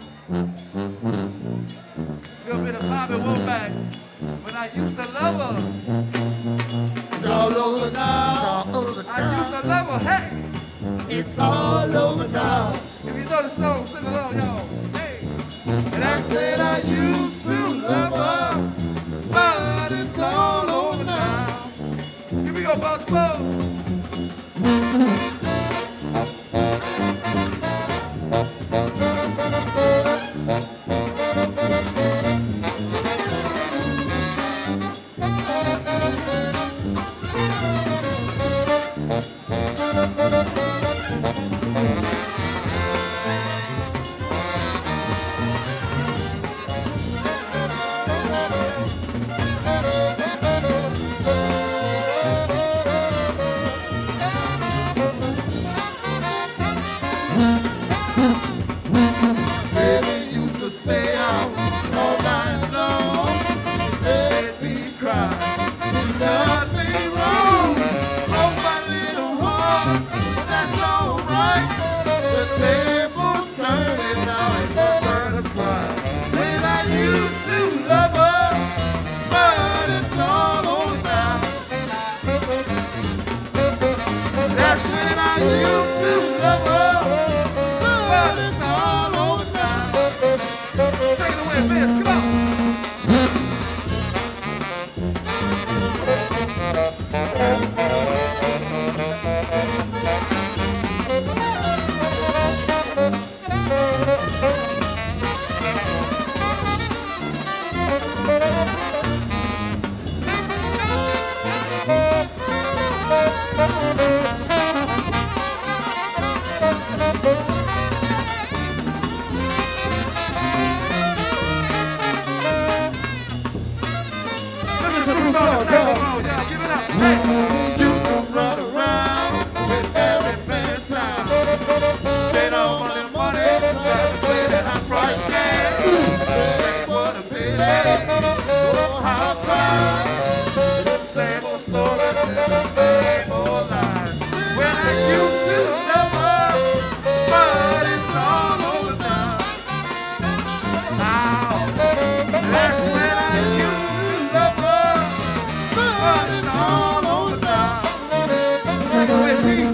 Little bit of Bobby Womack. When I used to love her. It's all over now. I used to love her. Hey. It's all over now. If you know the song, sing along, y'all. Hey. And I said I used to love her, but it's all over now. Here we go, Boss Bo. Baby used to stay out all night long, let me cry. She done me wrong, broke my little heart, but that's alright. The table's turning now and we're gonna cry. When I used to love her, but it's all over now. That's when I used to love her. Take it away, Vince, come on. Yeah, give it up. Hey. She used to run around with every man in town. Spend all my money, got to play that high price game. Take for the payday, oh how I cry. The same old story, the same old line. When I used to love her, but it's all over now. Now, that's when I used to love her. But it's all over now. Take it with me.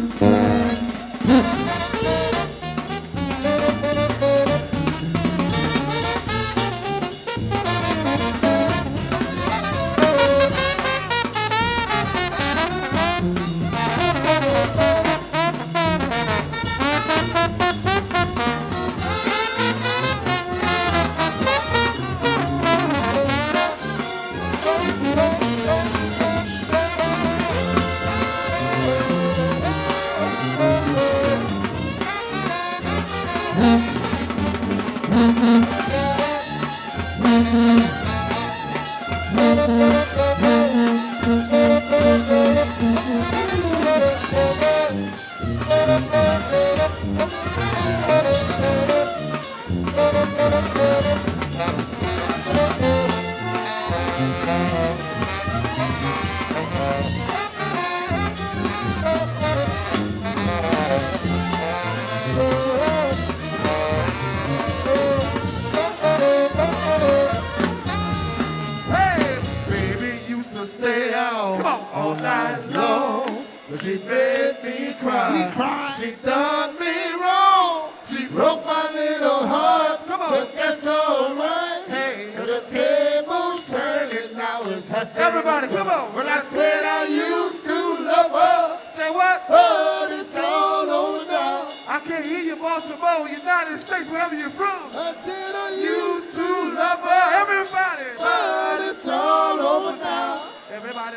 All night long, but she made me cry. She done me wrong. She broke my little heart. Come on, but that's all right. Hey, the table's turning now. It's her day. Everybody, come on. When I said I used to love her, say what? But it's all over now. I can't hear you, Baltimore, United States, wherever you're from. I said I used to love her. Everybody, but it's all over now. Everybody,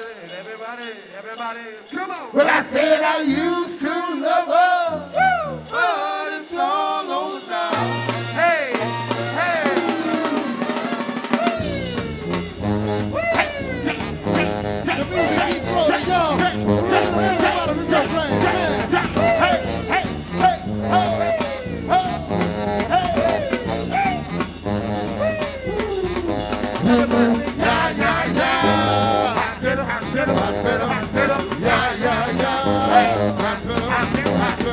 come on. Well, I said I used to love her, woo, but it's all over now. Hey, hey. The music keeps rolling, y'all. Hey, hey, hey, hey, yeah, yeah, yeah. Hot, yeah, yeah, yeah.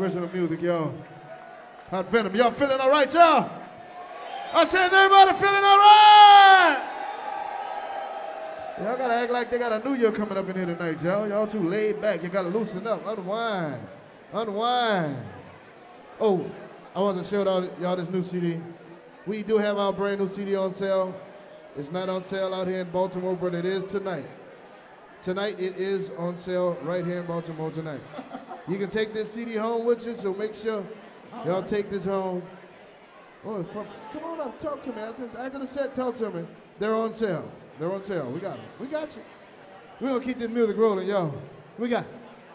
professional music, y'all. Hot Venom. Y'all feeling all right, y'all? I said, everybody feeling all right? Y'all gotta act like they got a new year coming up in here tonight, y'all. Y'all too laid back. You gotta loosen up. Unwind. Unwind. Oh, I want to show y'all this new CD. We do have our brand new CD on sale. It's not on sale out here in Baltimore, but it is tonight. Tonight it is on sale right here in Baltimore tonight. You can take this CD home with you, so make sure y'all take this home. Oh, come on up, talk to me. After the set, talk to me. They're on sale. They're on sale. We got them. We got you. We're gonna keep this music rolling, y'all. We got